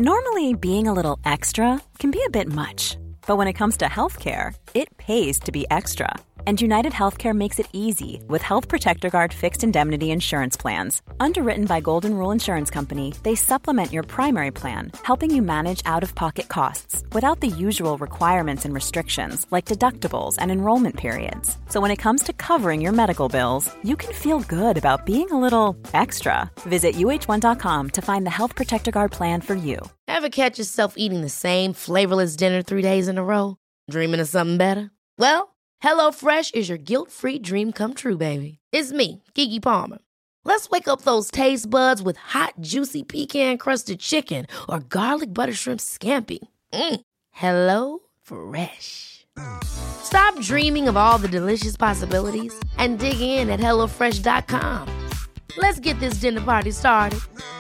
Normally, being a little extra can be a bit much, but when it comes to healthcare, it pays to be extra. And United Healthcare makes it easy with Health Protector Guard fixed indemnity insurance plans. Underwritten by Golden Rule Insurance Company, they supplement your primary plan, helping you manage out-of-pocket costs without the usual requirements and restrictions like deductibles and enrollment periods. So when it comes to covering your medical bills, you can feel good about being a little extra. Visit uh1.com to find the Health Protector Guard plan for you. Ever catch yourself eating the same flavorless dinner 3 days in a row? Dreaming of something better? Well, HelloFresh is your guilt-free dream come true, baby. It's me, Keke Palmer. Let's wake up those taste buds with hot, juicy pecan-crusted chicken or garlic butter shrimp scampi. Hello Fresh. Stop dreaming of all the delicious possibilities and dig in at HelloFresh.com. Let's get this dinner party started.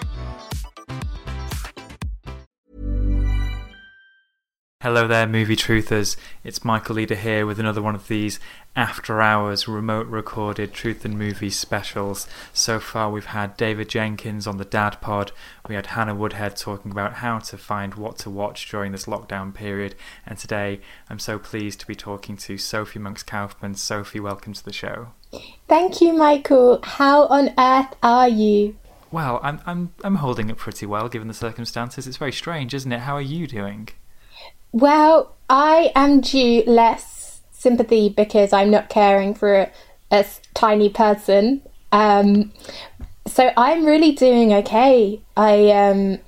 Hello there, movie truthers. It's Michael Leader here with another one of these after hours remote recorded Truth and Movies specials. So far we've had David Jenkins on the Dad Pod, we had Hannah Woodhead talking about how to find what to watch during this lockdown period, and today I'm so pleased to be talking to Sophie Monks-Kaufman. Sophie, welcome to the show. Thank you, Michael. How on earth are you? Well, I'm holding it pretty well given the circumstances. It's very strange, isn't it? How are you doing? Well, I am due less sympathy because I'm not caring for a tiny person. So I'm really doing okay. I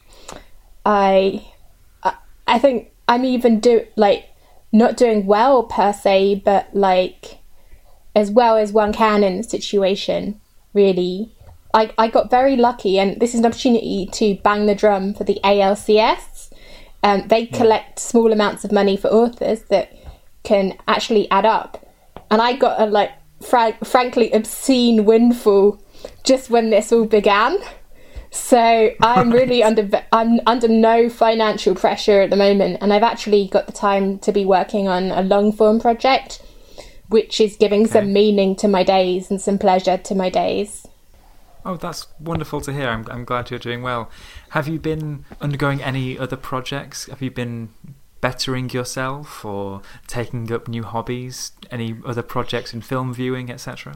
think I'm even not doing well per se, but like as well as one can in the situation. Really, I got very lucky, and this is an opportunity to bang the drum for the ALCS. They collect small amounts of money for authors that can actually add up. And I got a frankly obscene windfall just when this all began. So I'm really under no financial pressure at the moment. And I've actually got the time to be working on a long form project, which is giving some meaning to my days and some pleasure to my days. Oh, that's wonderful to hear. I'm glad you're doing well. Have you been undergoing any other projects? Have you been bettering yourself or taking up new hobbies? Any other projects in film viewing, etc.?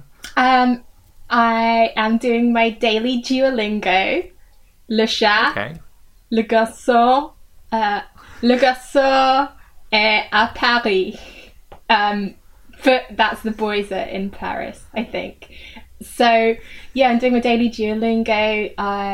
I am doing my daily Duolingo. Le chat, le garçon est à Paris. That's the boys are in Paris, I think. So, yeah, I'm doing my daily Duolingo.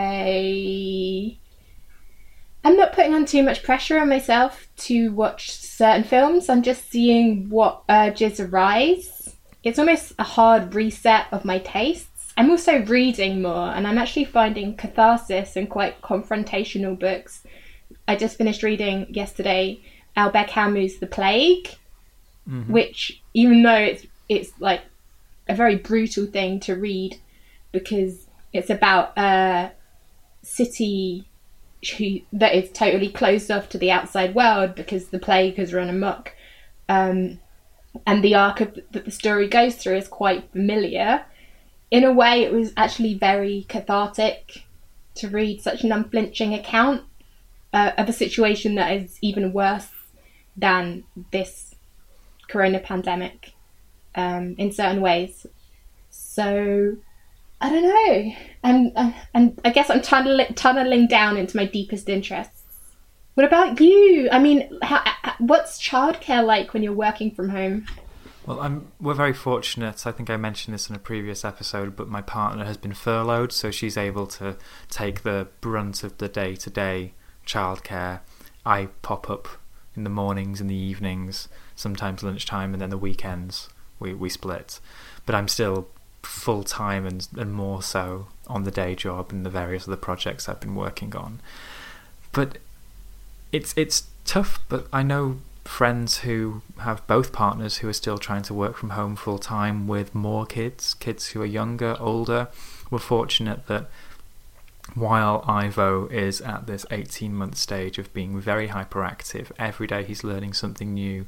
I'm not putting on too much pressure on myself to watch certain films. I'm just seeing what urges arise. It's almost a hard reset of my tastes. I'm also reading more, and I'm actually finding catharsis in quite confrontational books. I just finished reading yesterday Albert Camus' The Plague, which, even though it's like a very brutal thing to read because it's about a city that is totally closed off to the outside world because the plague has run amok. And the arc that the story goes through is quite familiar. In a way, it was actually very cathartic to read such an unflinching account of a situation that is even worse than this corona pandemic. In certain ways. So I don't know, and I guess I'm tunneling down into my deepest interests. What about you? I mean, what's childcare like when you're working from home? Well, we're very fortunate. I think I mentioned this in a previous episode, but my partner has been furloughed, so she's able to take the brunt of the day-to-day childcare. I pop up in the mornings and the evenings, sometimes lunchtime, and then the weekends we split. But I'm still full-time and more so on the day job and the various other projects I've been working on. But it's tough, but I know friends who have both partners who are still trying to work from home full-time with more kids who are younger, older. We're fortunate that while Ivo is at this 18-month stage of being very hyperactive, every day he's learning something new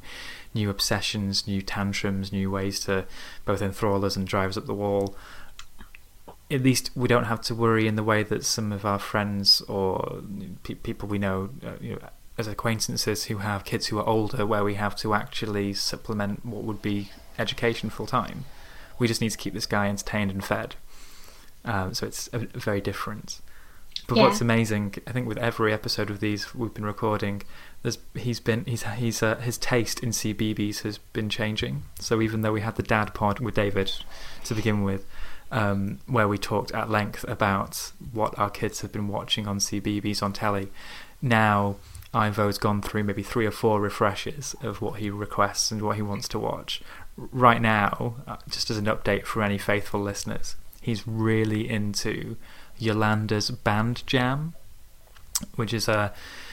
obsessions, new tantrums, new ways to both enthrall us and drive us up the wall. at least we don't have to worry in the way that some of our friends or people we know, as acquaintances who have kids who are older, where we have to actually supplement what would be education full time. We just need to keep this guy entertained and fed. So it's very different. But what's amazing, I think, with every episode of these we've been recording, his taste in CBeebies has been changing. So even though we had the Dad Pod with David to begin with, where we talked at length about what our kids have been watching on CBeebies on telly, now Ivo's gone through maybe 3 or 4 refreshes of what he requests and what he wants to watch. Right now, just as an update for any faithful listeners, he's really into Yolanda's Band Jam, which is a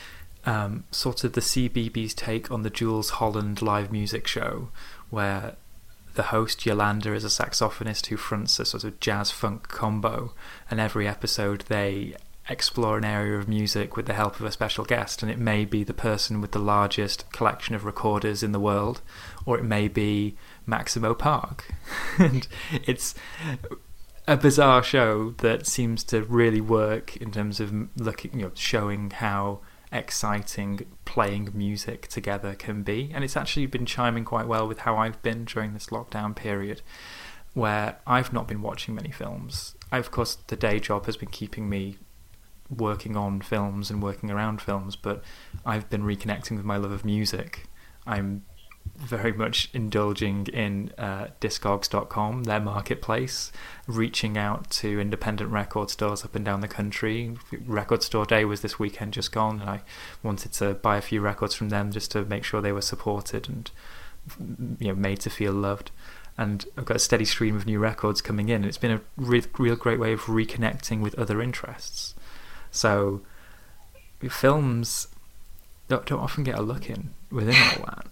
sort of the CBeebies take on the Jools Holland live music show, where the host Yolanda is a saxophonist who fronts a sort of jazz funk combo, and every episode they explore an area of music with the help of a special guest, and it may be the person with the largest collection of recorders in the world, or it may be Maximo Park. And it's a bizarre show that seems to really work in terms of showing how exciting playing music together can be. And it's actually been chiming quite well with how I've been during this lockdown period, where I've not been watching many films. Of course, the day job has been keeping me working on films and working around films, but I've been reconnecting with my love of music. I'm very much indulging in Discogs.com, their marketplace, reaching out to independent record stores up and down the country. Record Store Day was this weekend just gone, and I wanted to buy a few records from them just to make sure they were supported and made to feel loved. And I've got a steady stream of new records coming in, and it's been a real great way of reconnecting with other interests. So films don't often get a look in within all that.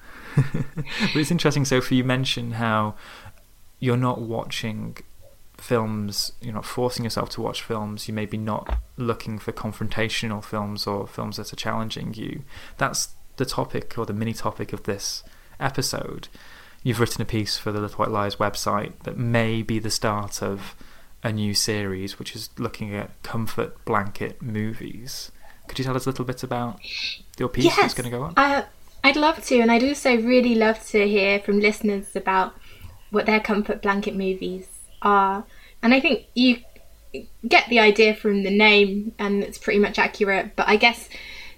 But it's interesting, Sophie, you mentioned how you're not watching films, you're not forcing yourself to watch films, you may be not looking for confrontational films or films that are challenging you. That's the topic, or the mini topic of this episode. You've written a piece for the Little White Lies website that may be the start of a new series, which is looking at comfort blanket movies. Could you tell us a little bit about your piece that's going to go on? I'd love to, and I'd also really love to hear from listeners about what their comfort blanket movies are. And I think you get the idea from the name, and it's pretty much accurate. But I guess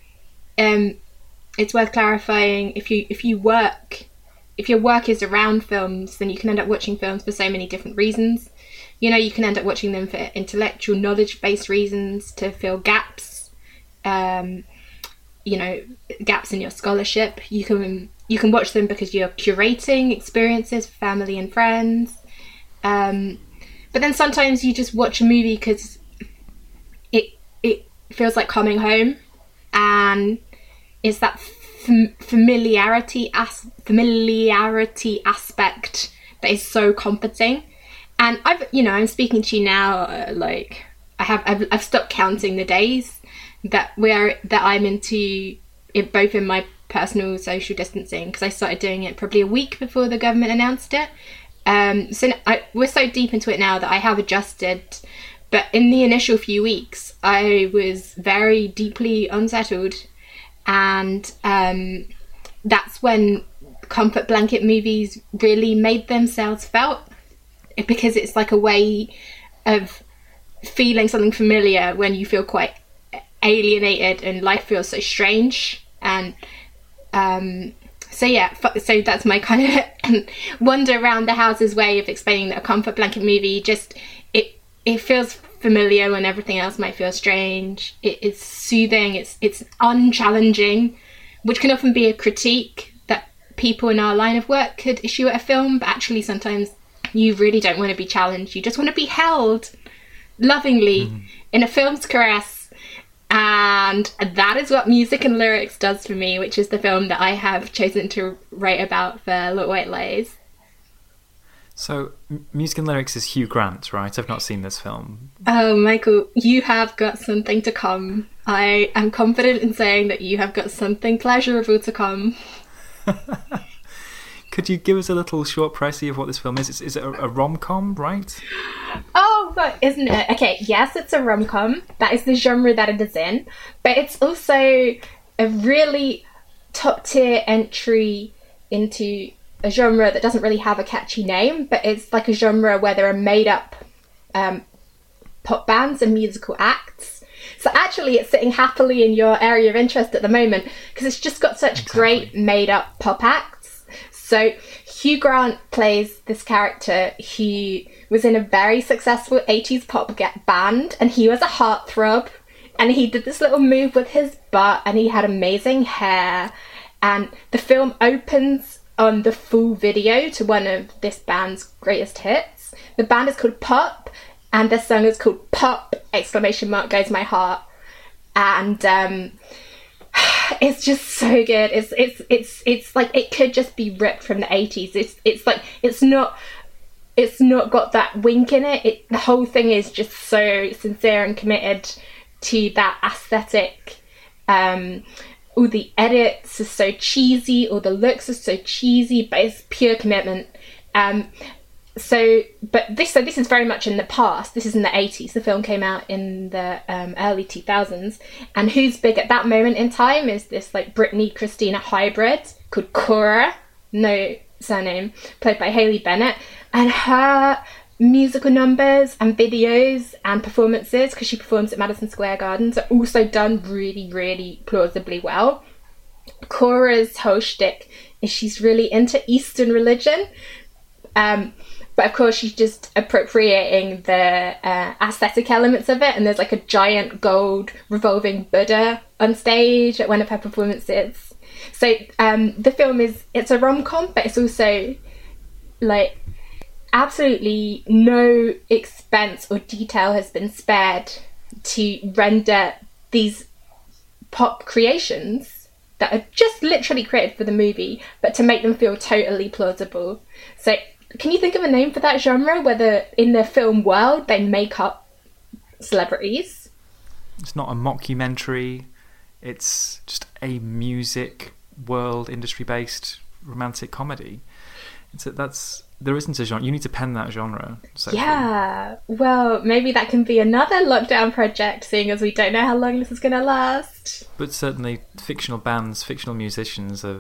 it's worth clarifying, if your work is around films, then you can end up watching films for so many different reasons. You can end up watching them for intellectual, knowledge-based reasons, to fill gaps. Gaps in your scholarship. You can watch them because you're curating experiences for family and friends. But then sometimes you just watch a movie because it feels like coming home, and it's that familiarity aspect that is so comforting. And I'm speaking to you now, I've stopped counting the days that I'm into it, both in my personal social distancing, because I started doing it probably a week before the government announced it. We're so deep into it now that I have adjusted. But in the initial few weeks, I was very deeply unsettled, and that's when comfort blanket movies really made themselves felt, because it's like a way of feeling something familiar when you feel quite alienated and life feels so strange. And so that's my kind of wander around the houses way of explaining that a comfort blanket movie just it feels familiar when everything else might feel strange. It's soothing, it's unchallenging, which can often be a critique that people in our line of work could issue at a film. But actually sometimes you really don't want to be challenged, you just want to be held lovingly in a film's caress. And that is what Music and Lyrics does for me, which is the film that I have chosen to write about for Little White Lies. So, Music and Lyrics is Hugh Grant, right? I've not seen this film. Oh, Michael, you have got something to come. I am confident in saying that you have got something pleasurable to come. Could you give us a little short précis of what this film is? Is it a rom-com, right? Oh, but isn't it? Okay, yes, it's a rom-com. That is the genre that it is in. But it's also a really top-tier entry into a genre that doesn't really have a catchy name, but it's like a genre where there are made-up pop bands and musical acts. So actually it's sitting happily in your area of interest at the moment because it's just got such great made-up pop acts. So Hugh Grant plays this character who was in a very successful 80s pop band, and he was a heartthrob, and he did this little move with his butt, and he had amazing hair, and the film opens on the full video to one of this band's greatest hits. The band is called Pop, and the song is called Pop! Goes my heart. And it's just so good. It's like it could just be ripped from the 80s. It's not got that wink in it. The whole thing is just so sincere and committed to that aesthetic. All the edits are so cheesy, all the looks are so cheesy, but it's pure commitment. This is very much in the past. This is in the 80s. The film came out in the early 2000s. And who's big at that moment in time is this like Britney Christina hybrid called Cora, no surname, played by Hayley Bennett. And her musical numbers and videos and performances, because she performs at Madison Square Gardens, are also done really, really plausibly well. Cora's whole shtick is she's really into Eastern religion. But of course, she's just appropriating the aesthetic elements of it. And there's like a giant gold revolving Buddha on stage at one of her performances. So the film it's a rom-com, but it's also like absolutely no expense or detail has been spared to render these pop creations that are just literally created for the movie, but to make them feel totally plausible. So can you think of a name for that genre, whether in the film world they make up celebrities? It's not a mockumentary. It's just a music world, industry-based romantic comedy. There isn't a genre. You need to pen that genre. Yeah. Well, maybe that can be another lockdown project, seeing as we don't know how long this is going to last. But certainly fictional bands, fictional musicians are,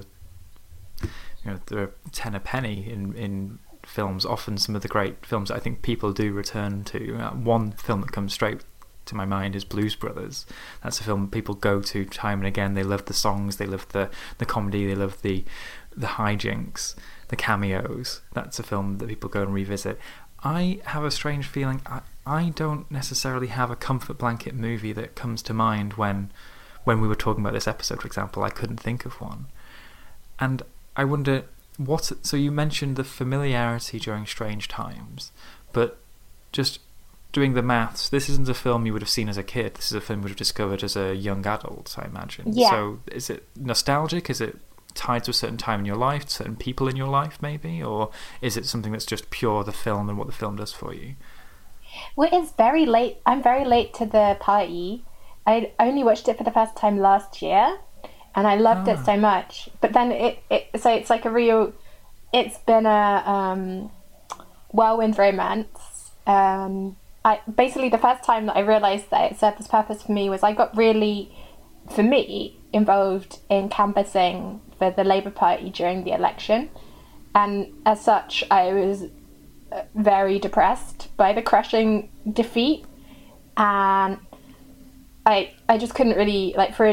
they're 10 a penny in films. Often some of the great films that I think people do return to. One film that comes straight to my mind is Blues Brothers. That's a film people go to time and again. They love the songs, they love the comedy, they love the hijinks, the cameos. That's a film that people go and revisit. I have a strange feeling I don't necessarily have a comfort blanket movie that comes to mind when we were talking about this episode, for example. I couldn't think of one. And I wonder so you mentioned the familiarity during Strange Times, but just doing the maths, this isn't a film you would have seen as a kid. This is a film you would have discovered as a young adult, I imagine. Yeah. So is it nostalgic? Is it tied to a certain time in your life, certain people in your life maybe? Or is it something that's just pure the film and what the film does for you? Well, it's very late. I'm very late to the party. I only watched it for the first time last year, and I loved it so much. But then so it's like it's been a whirlwind romance. Basically the first time that I realised that it served this purpose for me was I got really, for me, involved in canvassing for the Labour Party during the election. And as such, I was very depressed by the crushing defeat. And I just couldn't really, like, for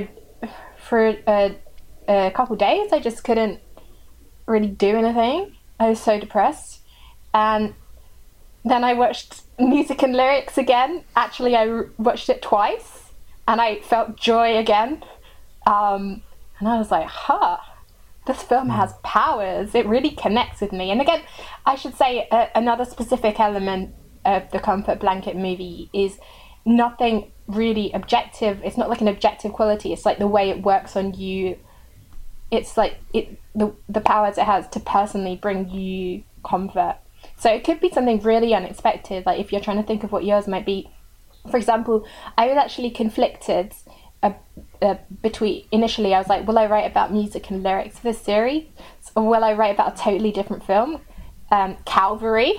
a couple days, I just couldn't really do anything. I was so depressed. And then I watched Music and Lyrics again. Actually, I watched it twice, and I felt joy again. And I was like, this film has powers. It really connects with me. And again, I should say another specific element of the Comfort Blanket movie is nothing really objective. It's not like an objective quality. It's like the way it works on you. It's like the powers it has to personally bring you comfort. So it could be something really unexpected, like if you're trying to think of what yours might be. For example, I was actually conflicted between, initially I was like, will I write about music and lyrics for this series, or will I write about a totally different film, Calvary?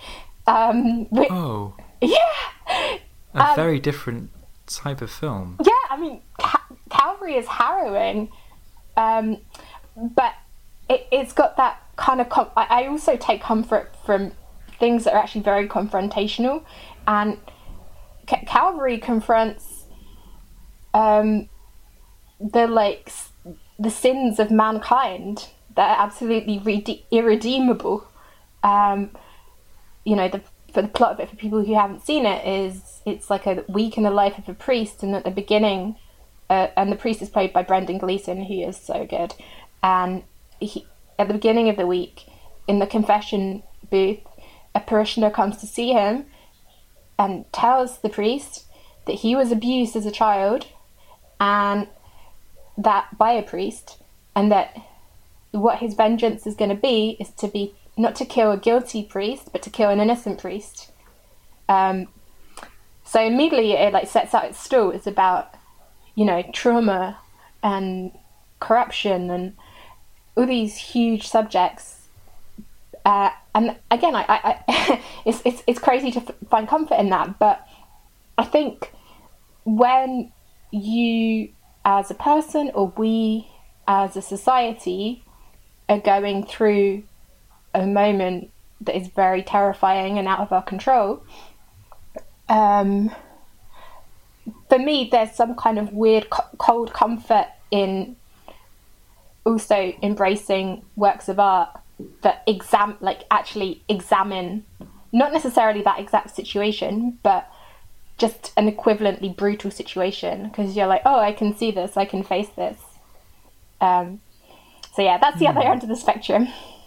Oh, yeah, a very different type of film. Yeah, I mean, Calvary is harrowing, but it's got that kind of. I also take comfort from things that are actually very confrontational, and Calvary confronts the sins of mankind that are absolutely irredeemable. For the plot of it, for people who haven't seen it, it's like a week in the life of a priest, and at the beginning, and the priest is played by Brendan Gleeson, who is so good, and at the beginning of the week, in the confession booth, a parishioner comes to see him and tells the priest that he was abused as a child, and that by a priest, and that what his vengeance is going to be is to be not to kill a guilty priest, but to kill an innocent priest. So immediately it sets out its stall. It's about, trauma and corruption and all these huge subjects. And again, I it's crazy to find comfort in that. But I think when you, as a person, or we as a society, are going through a moment that is very terrifying and out of our control, for me there's some kind of weird cold comfort in also embracing works of art that actually examine not necessarily that exact situation, but just an equivalently brutal situation, because you're like, oh, I can see this, I can face this. So yeah, that's the other end of the spectrum.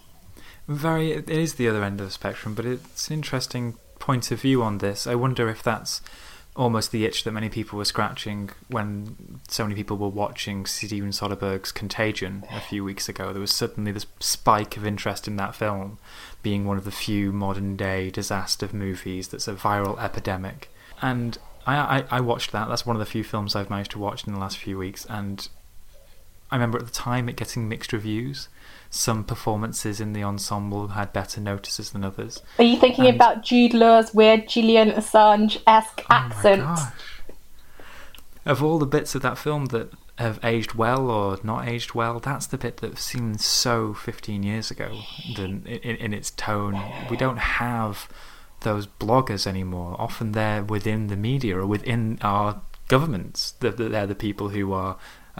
It is the other end of the spectrum, but it's an interesting point of view on this. I wonder if that's almost the itch that many people were scratching when so many people were watching Steven Soderbergh's Contagion a few weeks ago. There was suddenly this spike of interest in that film, being one of the few modern day disaster movies that's a viral epidemic. And I watched that. That's one of the few films I've managed to watch in the last few weeks, and I remember at the time it getting mixed reviews. Some performances in the ensemble had better notices than others. Are you thinking about Jude Law's weird Julian Assange-esque accent? My gosh. Of all the bits of that film that have aged well or not aged well, that's the bit that seemed so 15 years ago in its tone. We don't have those bloggers anymore. Often they're within the media or within our governments. They're the people who are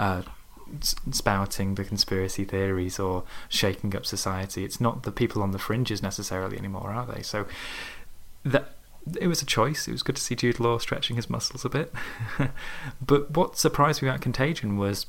spouting the conspiracy theories or shaking up society. It's not the people on the fringes necessarily anymore, are they? So it was a choice. It was good to see Jude Law stretching his muscles a bit. But what surprised me about Contagion was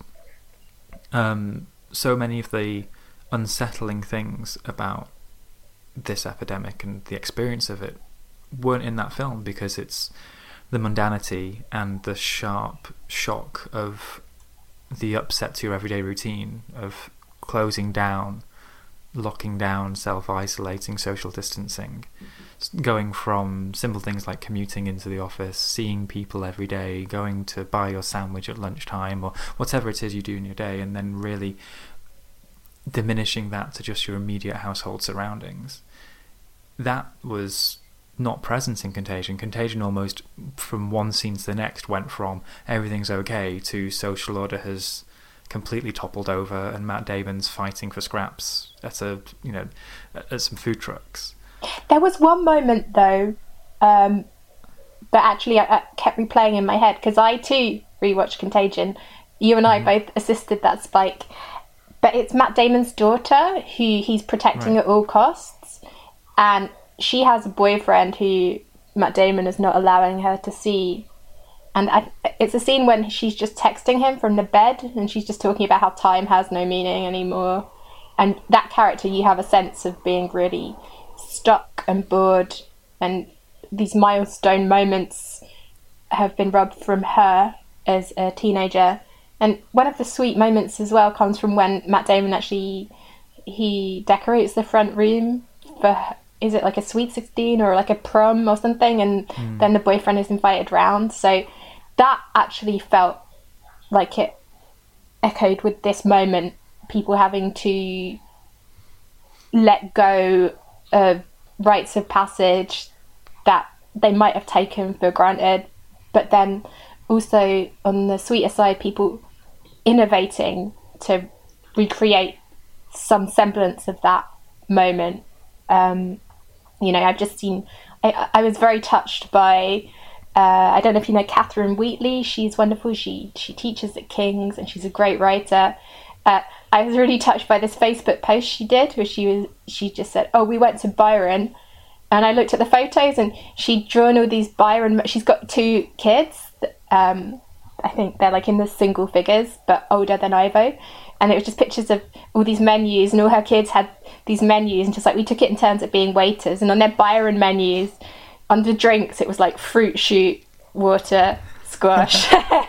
so many of the unsettling things about this epidemic and the experience of it weren't in that film, because it's the mundanity and the sharp shock of the upset to your everyday routine of closing down, locking down, self-isolating, social distancing, going from simple things like commuting into the office, seeing people every day, going to buy your sandwich at lunchtime, or whatever it is you do in your day, and then really diminishing that to just your immediate household surroundings. That was not present in Contagion. Contagion almost, from one scene to the next, went from everything's okay to social order has completely toppled over and Matt Damon's fighting for scraps at some food trucks. There was one moment though that actually I kept replaying in my head, because I too rewatched Contagion. You and I both assisted that spike, but it's Matt Damon's daughter who he's protecting at all costs, and she has a boyfriend who Matt Damon is not allowing her to see. And it's a scene when she's just texting him from the bed, and she's just talking about how time has no meaning anymore. And that character, you have a sense of being really stuck and bored, and these milestone moments have been robbed from her as a teenager. And one of the sweet moments as well comes from when Matt Damon actually, he decorates the front room for, is it like a sweet 16 or like a prom or something, and then the boyfriend is invited round. So that actually felt like it echoed with this moment, people having to let go of rites of passage that they might have taken for granted, but then also on the sweeter side, people innovating to recreate some semblance of that moment. I've just seen, I was very touched by, I don't know if you know Catherine Wheatley. She's wonderful. She teaches at King's and she's a great writer. I was really touched by this Facebook post she did where she just said, oh, we went to Byron, and I looked at the photos and she'd drawn all these Byron, she's got 2 kids, I think they're like in the single figures but older than Ivo, and it was just pictures of all these menus, and all her kids had these menus, and just like we took it in turns of being waiters, and on their Byron menus under drinks it was like fruit shoot, water, squash.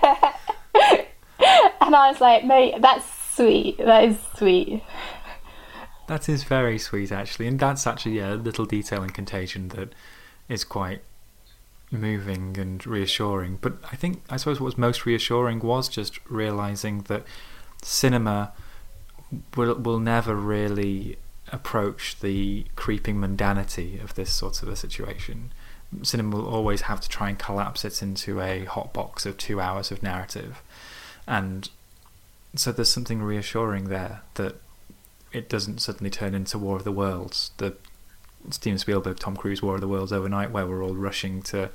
And I was like, mate, that's sweet. That is sweet. That is very sweet, actually. And that's actually a little detail in Contagion that is quite moving and reassuring. But I suppose what was most reassuring was just realising that cinema will never really approach the creeping mundanity of this sort of a situation. Cinema will always have to try and collapse it into a hot box of 2 hours of narrative. And so there's something reassuring there, that it doesn't suddenly turn into War of the Worlds, the Steven Spielberg, Tom Cruise War of the Worlds overnight, where we're all rushing to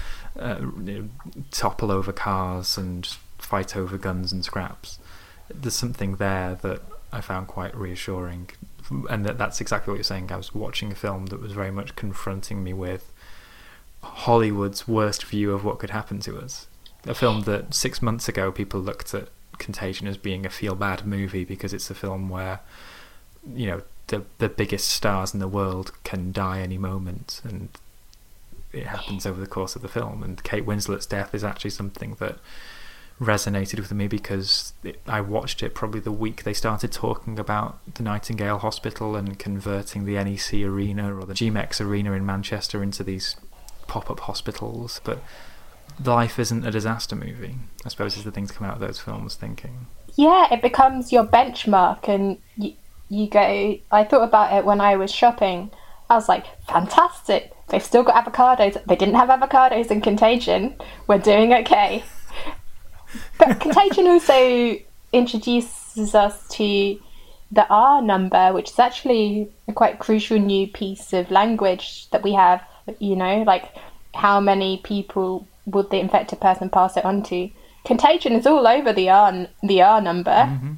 topple over cars and fight over guns and scraps. There's something there that I found quite reassuring, and that's exactly what you're saying. I was watching a film that was very much confronting me with Hollywood's worst view of what could happen to us. A film that 6 months ago people looked at Contagion as being a feel-bad movie because it's a film where, you know, the biggest stars in the world can die any moment, and it happens over the course of the film. And Kate Winslet's death is actually something that resonated with me because I watched it probably the week they started talking about the Nightingale Hospital and converting the NEC Arena or the GMEX Arena in Manchester into these pop-up hospitals. But life isn't a disaster movie, I suppose, is the thing to come out of those films thinking. Yeah, it becomes your benchmark, and you go, I thought about it when I was shopping. I was like, fantastic, they've still got avocados. They didn't have avocados in Contagion. We're doing okay. But Contagion also introduces us to the R number, which is actually a quite crucial new piece of language that we have, you know, like how many people would the infected person pass it on to. Contagion is all over the R number. Mm-hmm.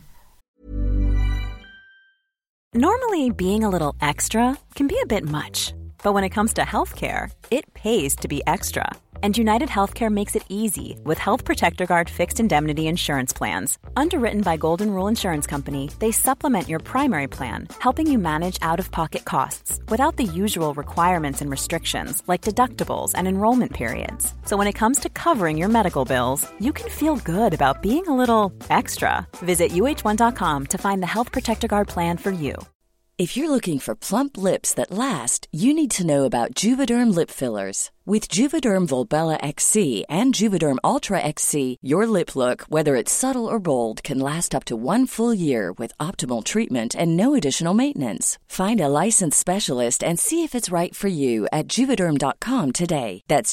Normally, being a little extra can be a bit much. But when it comes to healthcare, it pays to be extra. And United Healthcare makes it easy with Health Protector Guard fixed indemnity insurance plans. Underwritten by Golden Rule Insurance Company, they supplement your primary plan, helping you manage out-of-pocket costs without the usual requirements and restrictions like deductibles and enrollment periods. So when it comes to covering your medical bills, you can feel good about being a little extra. Visit uh1.com to find the Health Protector Guard plan for you. If you're looking for plump lips that last, you need to know about Juvederm lip fillers. With Juvederm Volbella XC and Juvederm Ultra XC, your lip look, whether it's subtle or bold, can last up to 1 full year with optimal treatment and no additional maintenance. Find a licensed specialist and see if it's right for you at Juvederm.com today. That's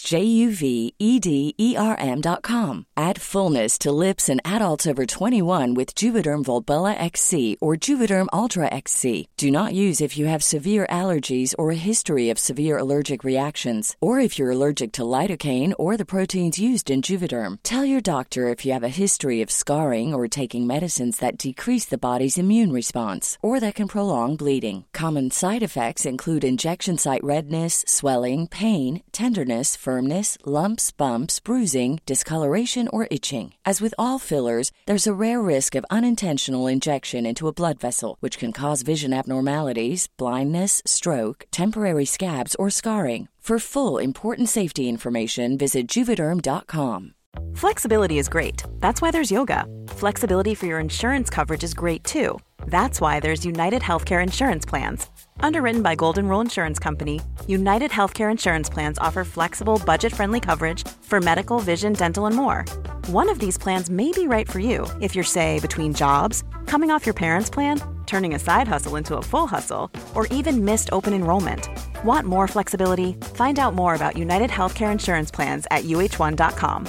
JUVEDERM.com. Add fullness to lips in adults over 21 with Juvederm Volbella XC or Juvederm Ultra XC. Do not use if you have severe allergies or a history of severe allergic reactions, or if you're allergic to lidocaine or the proteins used in Juvederm. Tell your doctor if you have a history of scarring or taking medicines that decrease the body's immune response or that can prolong bleeding. Common side effects include injection site redness, swelling, pain, tenderness, firmness, lumps, bumps, bruising, discoloration, or itching. As with all fillers, there's a rare risk of unintentional injection into a blood vessel, which can cause vision abnormalities, blindness, stroke, temporary scabs, or scarring. For full, important safety information, visit Juvederm.com. Flexibility is great. That's why there's yoga. Flexibility for your insurance coverage is great too. That's why there's United Healthcare Insurance Plans. Underwritten by Golden Rule Insurance Company, United Healthcare Insurance Plans offer flexible, budget-friendly coverage for medical, vision, dental, and more. One of these plans may be right for you if you're, say, between jobs, coming off your parents' plan, turning a side hustle into a full hustle, or even missed open enrollment. Want more flexibility? Find out more about United Healthcare Insurance Plans at uh1.com.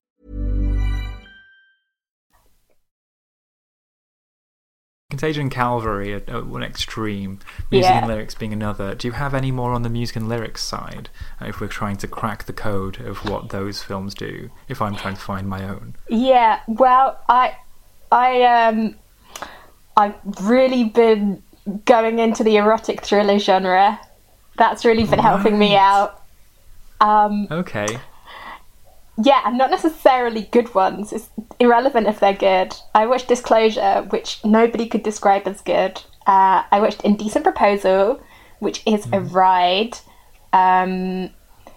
Contagion and Calvary are one extreme, music and lyrics being another. Do you have any more on the music and lyrics side, if we're trying to crack the code of what those films do, if I'm trying to find my own? Yeah, well, I've really been going into the erotic thriller genre. That's really been helping me out. Okay. Yeah, and not necessarily good ones. It's irrelevant if they're good. I watched Disclosure, which nobody could describe as good. I watched Indecent Proposal, which is a ride. I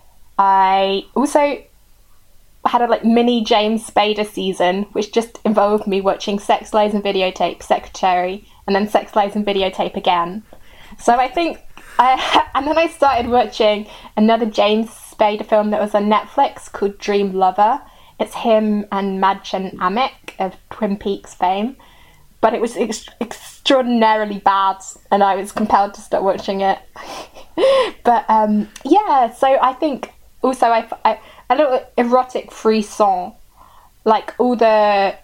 also had a mini James Spader season, which just involved me watching Sex, Lies and Videotape, Secretary, and then Sex, Lies and Videotape again. So I think... and then I started watching another James Spader film that was on Netflix called Dream Lover. It's him and Madchen Amick of Twin Peaks fame. But it was extraordinarily bad, and I was compelled to stop watching it. But yeah, so I think also a little erotic frisson, like all the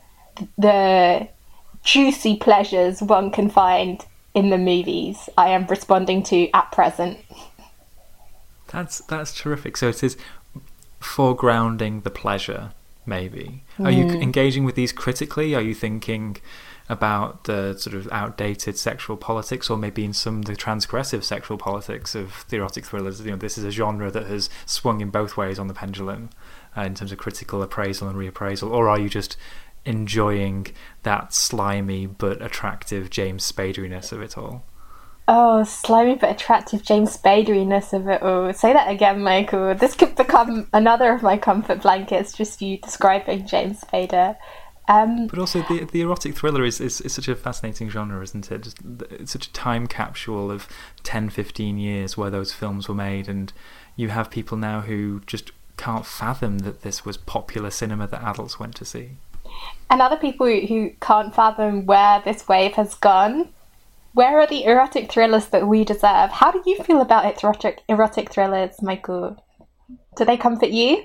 juicy pleasures one can find in the movies, I am responding to at present. That's terrific. So it is foregrounding the pleasure, maybe. Are you engaging with these critically? Are you thinking about the sort of outdated sexual politics, or maybe in some of the transgressive sexual politics of the erotic thrillers? You know, this is a genre that has swung in both ways on the pendulum, in terms of critical appraisal and reappraisal. Or are you just enjoying that slimy but attractive James Spaderiness of it all? Oh, slimy but attractive James Spaderiness of it all. Say that again, Michael. This could become another of my comfort blankets, just you describing James Spader. But also the erotic thriller is such a fascinating genre, isn't it? It's such a time capsule of 10, 15 years where those films were made, and you have people now who just can't fathom that this was popular cinema that adults went to see. And other people who can't fathom where this wave has gone. Where are the erotic thrillers that we deserve? How do you feel about erotic thrillers, Michael? Do they comfort you?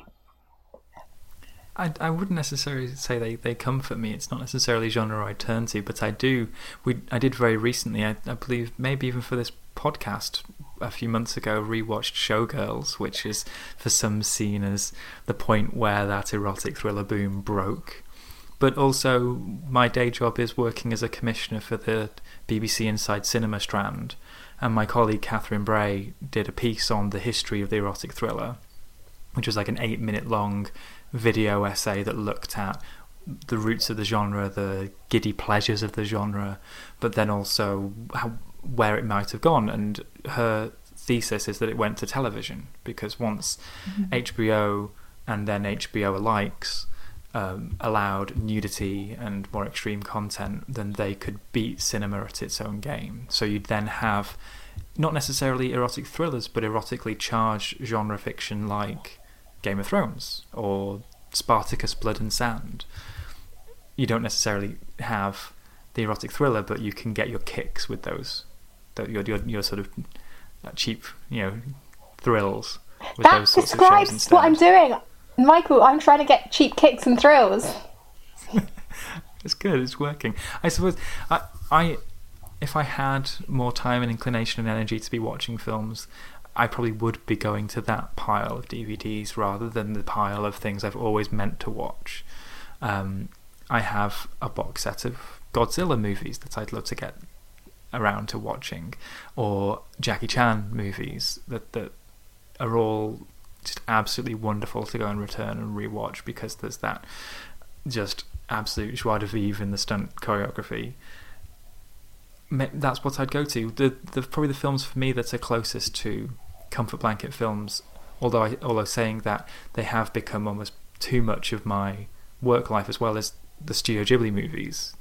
I wouldn't necessarily say they comfort me. It's not necessarily a genre I turn to, but I do. I did very recently, I believe maybe even for this podcast a few months ago, rewatched Showgirls, which is for some seen as the point where that erotic thriller boom broke. But also, my day job is working as a commissioner for the BBC Inside Cinema strand, and my colleague Catherine Bray did a piece on the history of the erotic thriller, which was like an 8-minute long video essay that looked at the roots of the genre, the giddy pleasures of the genre, but then also where it might have gone. And her thesis is that it went to television, because once HBO and then HBO alikes allowed nudity and more extreme content, then they could beat cinema at its own game. So you'd then have not necessarily erotic thrillers, but erotically charged genre fiction like Game of Thrones or Spartacus Blood and Sand. You don't necessarily have the erotic thriller, but you can get your kicks with those, your sort of cheap, thrills with that those sorts of shows instead. That describes what I'm doing, Michael. I'm trying to get cheap kicks and thrills. It's good. It's working. I suppose if I had more time and inclination and energy to be watching films, I probably would be going to that pile of DVDs rather than the pile of things I've always meant to watch. I have a box set of Godzilla movies that I'd love to get around to watching, or Jackie Chan movies that are all just absolutely wonderful to go and return and rewatch, because there's that just absolute joie de vivre in the stunt choreography. That's what I'd go to. Probably the films for me that are closest to comfort blanket films, although saying that, they have become almost too much of my work life, as well as the Studio Ghibli movies.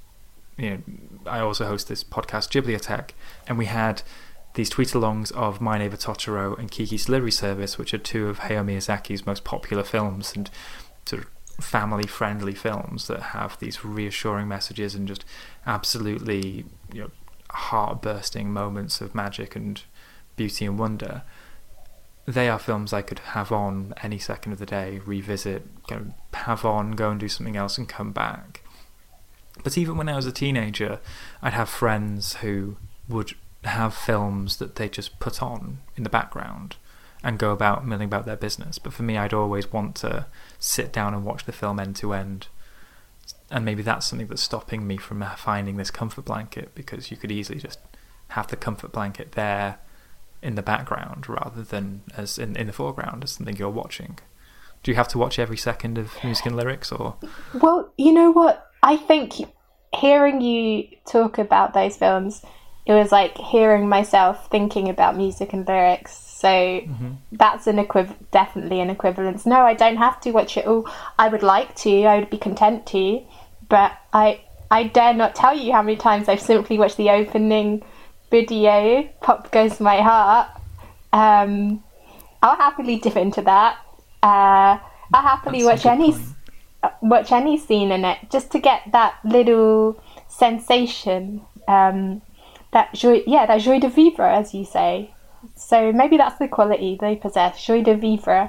I also host this podcast, Ghibliotech, and we had these tweet-alongs of My Neighbor Totoro and Kiki's Delivery Service, which are two of Hayao Miyazaki's most popular films, and sort of family-friendly films that have these reassuring messages and just absolutely, heart-bursting moments of magic and beauty and wonder, they are films I could have on any second of the day, revisit, have on, go and do something else and come back. But even when I was a teenager, I'd have friends who would have films that they just put on in the background and go about milling about their business. But for me, I'd always want to sit down and watch the film end to end. And maybe that's something that's stopping me from finding this comfort blanket, because you could easily just have the comfort blanket there in the background rather than as in the foreground as something you're watching. Do you have to watch every second of music and lyrics, or? Well, you know what? I think hearing you talk about those films, it was like hearing myself thinking about music and lyrics. So that's definitely an equivalence. No, I don't have to watch it all. I would like to. I would be content to. But I dare not tell you how many times I've simply watched the opening video, Pop Goes My Heart. I'll happily dip into that. I'll happily watch any scene in it just to get that little sensation, that joy de vivre, as you say. So maybe that's the quality they possess, joy de vivre.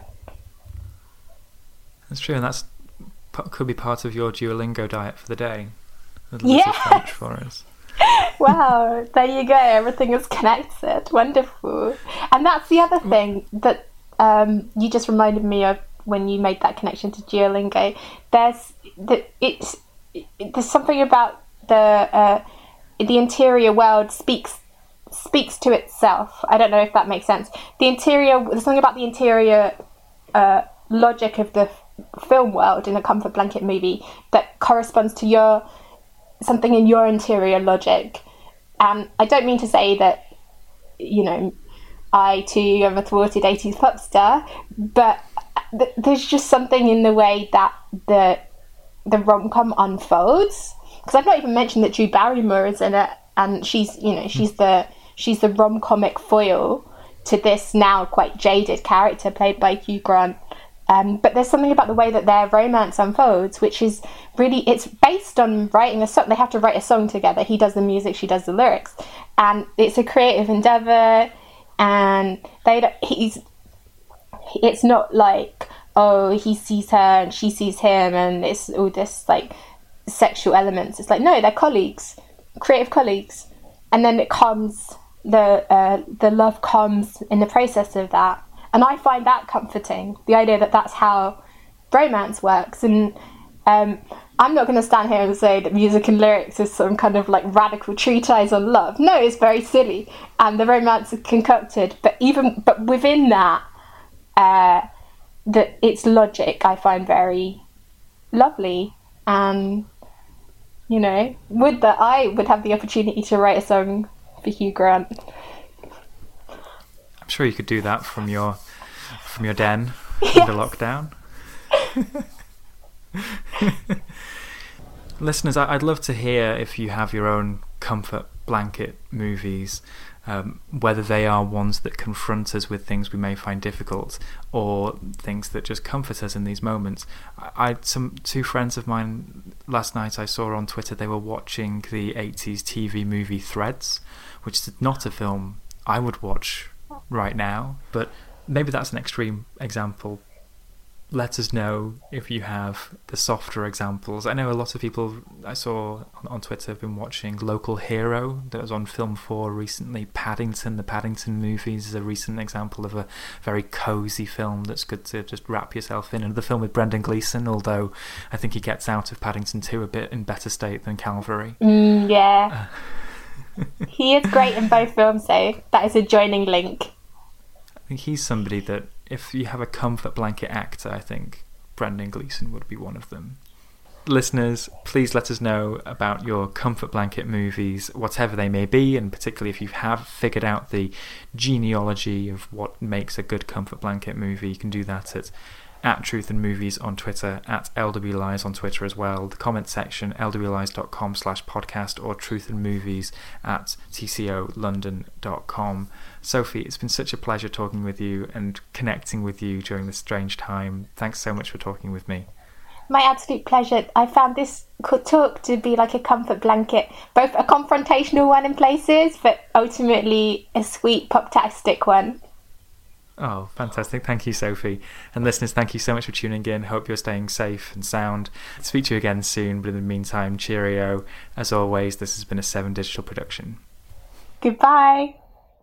That's true, and that's could be part of your Duolingo diet for the day. A little bit of French for us. Wow, there you go. Everything is connected. Wonderful. And that's the other thing that you just reminded me of when you made that connection to Duolingo. There's something about the interior world speaks to itself. I don't know if that makes sense. There's something about the interior logic of the film world in a comfort blanket movie that corresponds to something in your interior logic. And I don't mean to say that, I too am a thwarted 80s pop star, but there's just something in the way that the rom-com unfolds. Because I've not even mentioned that Drew Barrymore is in it, and she's the rom-comic foil to this now quite jaded character played by Hugh Grant. But there's something about the way that their romance unfolds, which is really, it's based on writing a song. They have to write a song together. He does the music, she does the lyrics. And it's a creative endeavour, and it's not like, oh, he sees her and she sees him and it's all this like sexual elements. It's like, no, they're colleagues, creative colleagues. And then the love comes in the process of that. And I find that comforting, the idea that that's how romance works. And I'm not going to stand here and say that music and lyrics is some kind of like radical treatise on love. No, it's very silly, and the romance is concocted. But within that, its logic I find very lovely. And would that I would have the opportunity to write a song for Hugh Grant. I'm sure you could do that from your den under lockdown. Listeners, I'd love to hear if you have your own comfort blanket movies, whether they are ones that confront us with things we may find difficult or things that just comfort us in these moments. Two friends of mine last night I saw on Twitter, they were watching the 80s TV movie Threads, which is not a film I would watch right now, but maybe that's an extreme example. Let us know if you have the softer examples. I know a lot of people I saw on Twitter have been watching Local Hero that was on Film 4 recently. Paddington, the Paddington movies is a recent example of a very cosy film that's good to just wrap yourself in. And the film with Brendan Gleeson, although I think he gets out of Paddington 2 a bit in better state than Calvary. Yeah. He is great in both films, so that is a joining link. I think he's somebody that, if you have a comfort blanket actor, I think Brendan Gleeson would be one of them. Listeners, please let us know about your comfort blanket movies, whatever they may be, and particularly if you have figured out the genealogy of what makes a good comfort blanket movie. You can do that at Truth and Movies on Twitter, at LW Lies on Twitter as well. The comment section, lwlies.com/podcast, or truthandmovies at tcolondon.com. Sophie, it's been such a pleasure talking with you and connecting with you during this strange time. Thanks so much for talking with me. My absolute pleasure. I found this talk to be like a comfort blanket, both a confrontational one in places, but ultimately a sweet, pop-tastic one. Oh, fantastic. Thank you, Sophie. And listeners, thank you so much for tuning in. Hope you're staying safe and sound. Speak to you again soon, but in the meantime, cheerio. As always, this has been a 7 Digital production. Goodbye.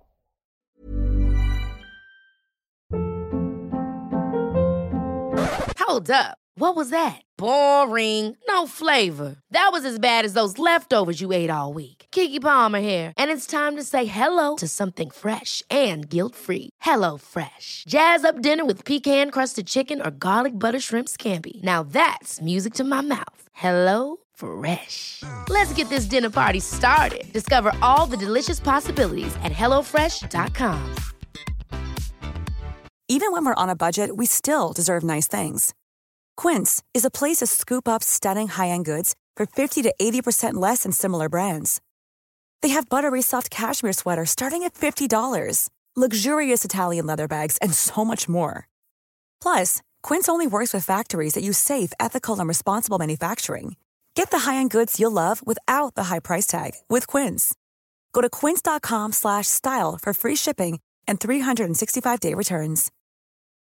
Hold up. What was that? Boring. No flavor. That was as bad as those leftovers you ate all week. Keke Palmer here. And it's time to say hello to something fresh and guilt-free. Hello Fresh. Jazz up dinner with pecan-crusted chicken or garlic butter shrimp scampi. Now that's music to my mouth. Hello Fresh. Let's get this dinner party started. Discover all the delicious possibilities at HelloFresh.com. Even when we're on a budget, we still deserve nice things. Quince is a place to scoop up stunning high-end goods for 50 to 80% less than similar brands. They have buttery soft cashmere sweaters starting at $50, luxurious Italian leather bags, and so much more. Plus, Quince only works with factories that use safe, ethical, and responsible manufacturing. Get the high-end goods you'll love without the high price tag with Quince. Go to quince.com/style for free shipping and 365-day returns.